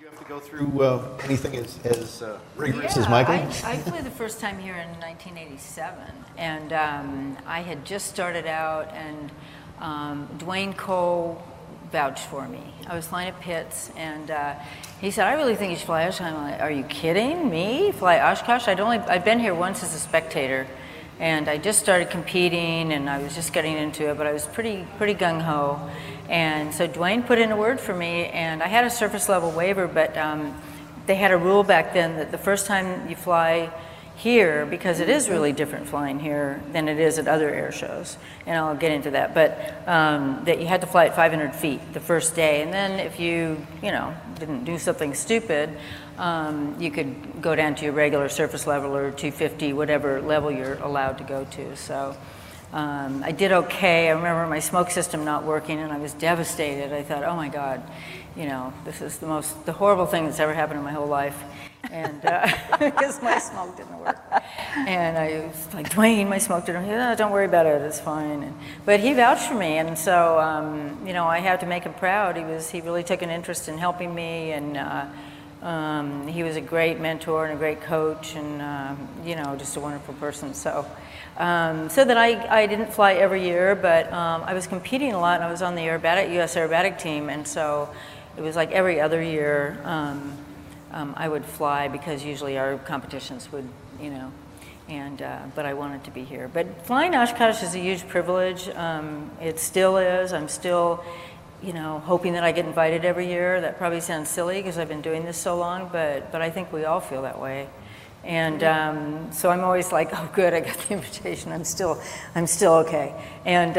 have to go through anything as rigorous as Michael? I flew the first time here in 1987, and I had just started out, and Dwayne Cole vouched for me. I was flying at Pitts, and he said, "I really think you should fly Oshkosh." I'm like, "Are you kidding me? Fly Oshkosh?" I'd been here once as a spectator, and I just started competing, and I was just getting into it, but I was pretty gung-ho. And so Dwayne put in a word for me, and I had a surface level waiver, but they had a rule back then that the first time you fly here, because it is really different flying here than it is at other air shows, and I'll get into that, but that you had to fly at 500 feet the first day, and then if you didn't do something stupid, you could go down to your regular surface level or 250, whatever level you're allowed to go to. So I did okay. I remember my smoke system not working, and I was devastated. I thought, oh my God, this is the horrible thing that's ever happened in my whole life. And because my smoke didn't work. And I was like, "Dwayne, my smoke didn't work." "No, don't worry about it, it's fine." But he vouched for me, and so I had to make him proud. He really took an interest in helping me, and he was a great mentor and a great coach, and just a wonderful person. So that I didn't fly every year, but I was competing a lot, and I was on the U.S. aerobatic team, and so it was like every other year I would fly, because usually our competitions would, but I wanted to be here. But flying Oshkosh is a huge privilege. It still is. I'm still, hoping that I get invited every year. That probably sounds silly because I've been doing this so long, but I think we all feel that way. And so I'm always like, oh, good, I got the invitation. I'm still okay. And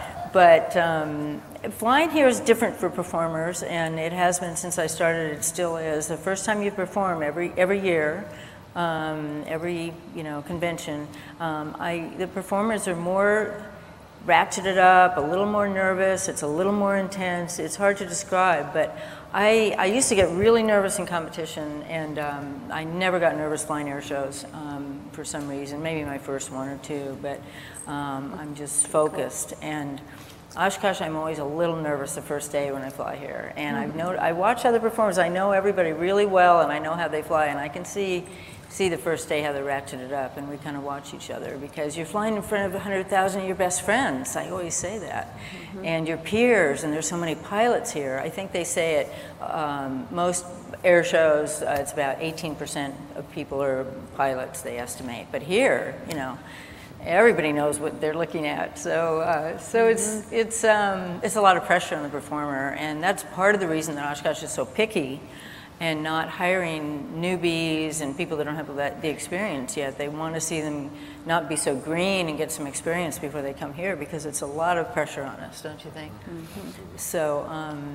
flying here is different for performers, and it has been since I started. It still is. The first time you perform every year, every convention, the performers are more ratcheted up, a little more nervous. It's a little more intense. It's hard to describe, but I used to get really nervous in competition, and I never got nervous flying air shows for some reason. Maybe my first one or two, but I'm just focused. And Oshkosh, I'm always a little nervous the first day when I fly here. And I watch other performers. I know everybody really well, and I know how they fly, and I can see the first day how they ratcheted up, and we kind of watch each other, because you're flying in front of 100,000 of your best friends. I always say that. And your peers, and there's so many pilots here. I think they say at most air shows, it's about 18% of people are pilots, they estimate. But here, everybody knows what they're looking at. So it's a lot of pressure on the performer, and that's part of the reason that Oshkosh is so picky and not hiring newbies and people that don't have the experience yet. They want to see them not be so green and get some experience before they come here, because it's a lot of pressure on us, don't you think? So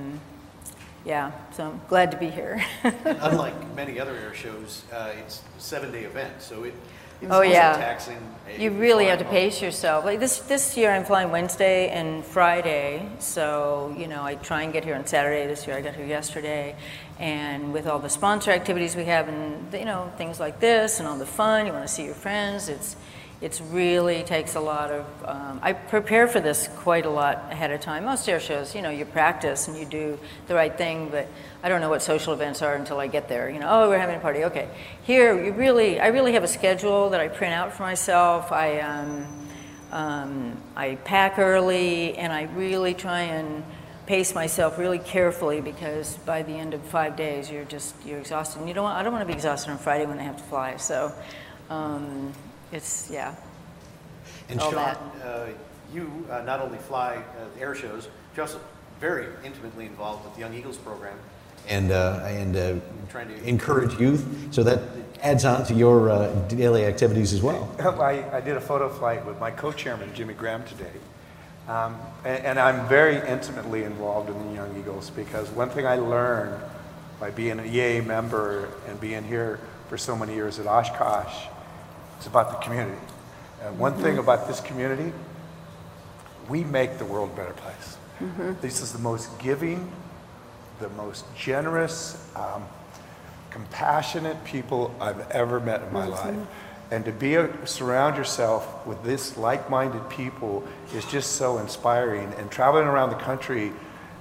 so I'm glad to be here. Unlike many other air shows, it's a 7-day event, so it's taxing. You really have to pace yourself. Like this year, I'm flying Wednesday and Friday, so I try and get here on Saturday. This year, I got here yesterday, and with all the sponsor activities we have, and things like this, and all the fun, you want to see your friends. It's really takes a lot of. I prepare for this quite a lot ahead of time. Most air shows, you practice and you do the right thing, but I don't know what social events are until I get there. Oh, we're having a party. Okay. Here, I really have a schedule that I print out for myself. I pack early, and I really try and pace myself really carefully, because by the end of 5 days, you're exhausted. And I don't want to be exhausted on Friday when I have to fly. So, it's And all Sean, that. You not only fly air shows, you're also very intimately involved with the Young Eagles program, and trying to encourage youth. So that adds on to your daily activities as well. I did a photo flight with my co-chairman, Jimmy Graham, today. And I'm very intimately involved in the Young Eagles, because one thing I learned by being an EAA member and being here for so many years at Oshkosh, it's about the community. And one thing about this community, we make the world a better place. This is the most giving, the most generous, compassionate people I've ever met in my life. And to surround yourself with this like-minded people is just so inspiring. And traveling around the country,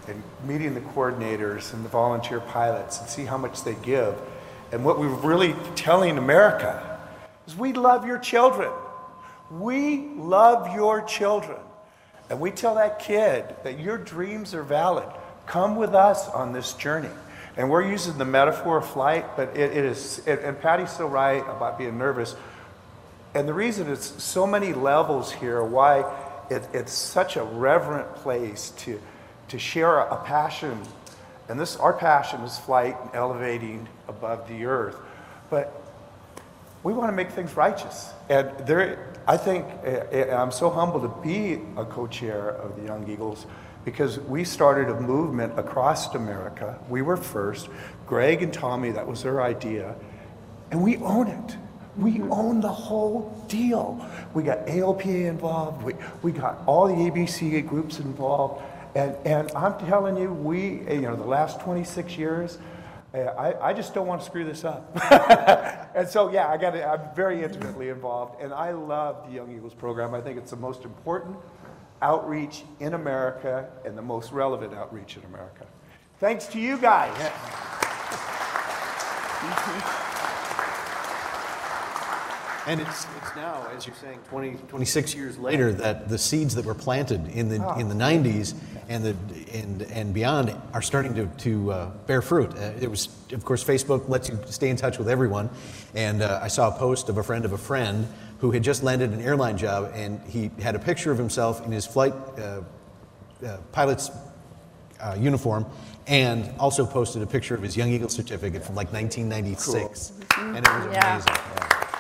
and meeting the coordinators and the volunteer pilots and see how much they give. And what we're really telling America is we love your children. We love your children. And we tell that kid that your dreams are valid. Come with us on this journey. And we're using the metaphor of flight, but it is, and Patty's so right about being nervous. And the reason it's so many levels here, why it's such a reverent place to share a passion. And our passion is flight and elevating above the earth. But we want to make things righteous. And I think I'm so humbled to be a co-chair of the Young Eagles, because we started a movement across America. We were first. Greg and Tommy, that was their idea. And we own it. We own the whole deal. We got ALPA involved. We got all the ABC groups involved. And I'm telling you, the last 26 years, I just don't want to screw this up. And so, yeah, I'm very intimately involved. And I love the Young Eagles program. I think it's the most important outreach in America and the most relevant outreach in America. Thanks to you guys. And it's now, as you're saying, 26 years later, that the seeds that were planted in the 90s and beyond are starting to bear fruit. It was, of course, Facebook lets you stay in touch with everyone, and I saw a post of a friend who had just landed an airline job, and he had a picture of himself in his flight pilot's uniform, and also posted a picture of his Young Eagle certificate from like 1996, cool. And it was amazing. Yeah.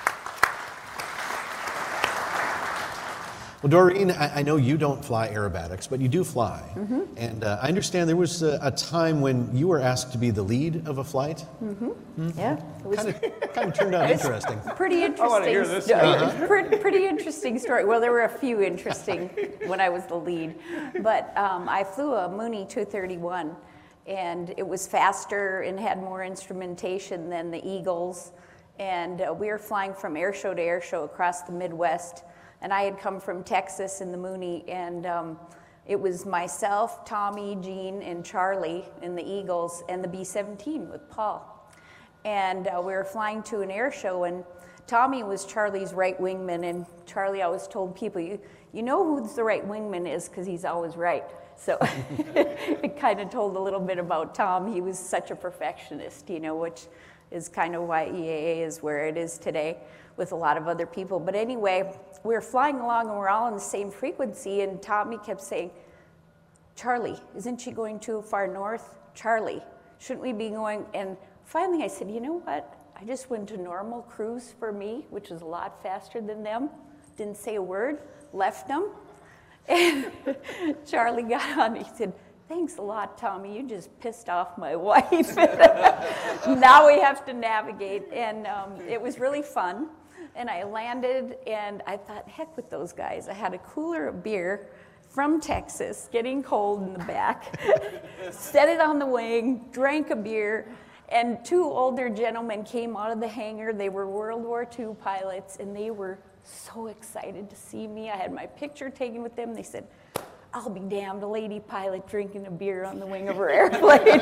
Well, Doreen, I know you don't fly aerobatics, but you do fly. Mm-hmm. And I understand there was a time when you were asked to be the lead of a flight. Mm-hmm. Mm-hmm. Yeah. Kind of turned out interesting. Pretty interesting. I want to hear this. Pretty interesting story. Well, there were a few interesting when I was the lead. But I flew a Mooney 231, and it was faster and had more instrumentation than the Eagles. And we were flying from airshow to airshow across the Midwest. And I had come from Texas in the Mooney, and it was myself, Tommy, Gene, and Charlie in the Eagles, and the B-17 with Paul. And we were flying to an air show, and Tommy was Charlie's right wingman, and Charlie always told people, you know who the right wingman is because he's always right. So it kind of told a little bit about Tom. He was such a perfectionist, which is kind of why EAA is where it is today with a lot of other people. But anyway, we were flying along and we're all on the same frequency, and Tommy kept saying, Charlie, isn't she going too far north? Charlie, shouldn't we be going? And finally I said, you know what? I just went to normal cruise for me, which is a lot faster than them. Didn't say a word, left them. And Charlie got on, he said, thanks a lot, Tommy. You just pissed off my wife. Now we have to navigate. And it was really fun. And I landed, and I thought, heck with those guys. I had a cooler of beer from Texas, getting cold in the back, set it on the wing, drank a beer, and two older gentlemen came out of the hangar. They were World War II pilots, and they were so excited to see me. I had my picture taken with them. They said, I'll be damned, a lady pilot drinking a beer on the wing of her airplane.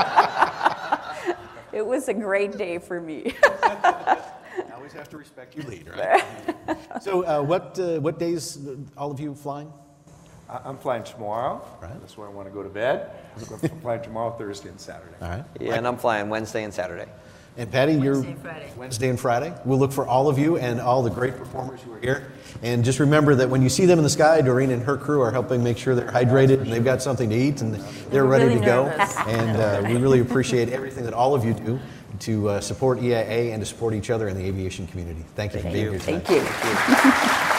It was a great day for me. Always have to respect your lead, right? So what days all of you flying? I'm flying tomorrow. Right. That's where I want to go to bed. I'm flying tomorrow, Thursday, and Saturday. All right. Yeah, and I'm flying Wednesday and Saturday. And Patty, you're Wednesday and Friday. We'll look for all of you and all the great performers who are here. And just remember that when you see them in the sky, Doreen and her crew are helping make sure they're hydrated and they've got something to eat and they're ready to go. And we really appreciate everything that all of you do to support EIA and to support each other in the aviation community. Thank you for being here tonight. Thank you.